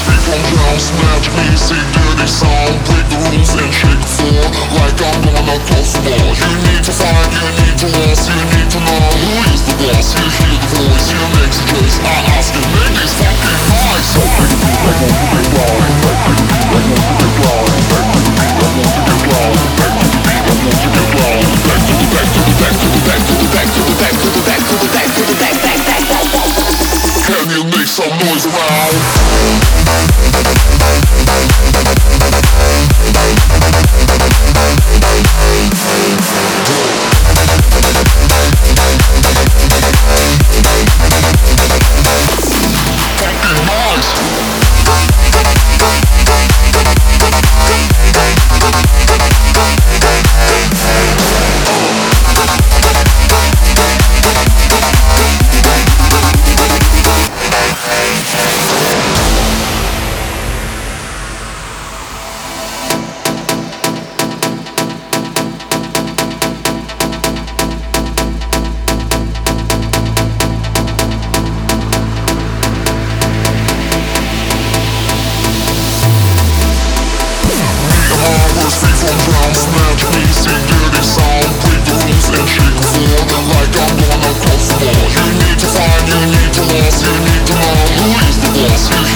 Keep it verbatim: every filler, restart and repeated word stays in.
feet from ground, smash me, say dirty sound, break the rules and shake the floor like I'm gonna close the door. You need to find, you need to lost, you need to know who is the boss. You hear the voice, you make the choice. I ask you, make this fucking noise. So make the beat like want to get loud, make the beat like want to get loud, make the beat like want to get loud, make the beat like want to get loud. Back to the back to the back to the back to the back to the back to the back to the back to the back back back back back. Can you make some noise around? You need to find, you need to lost, you need to know who is the boss.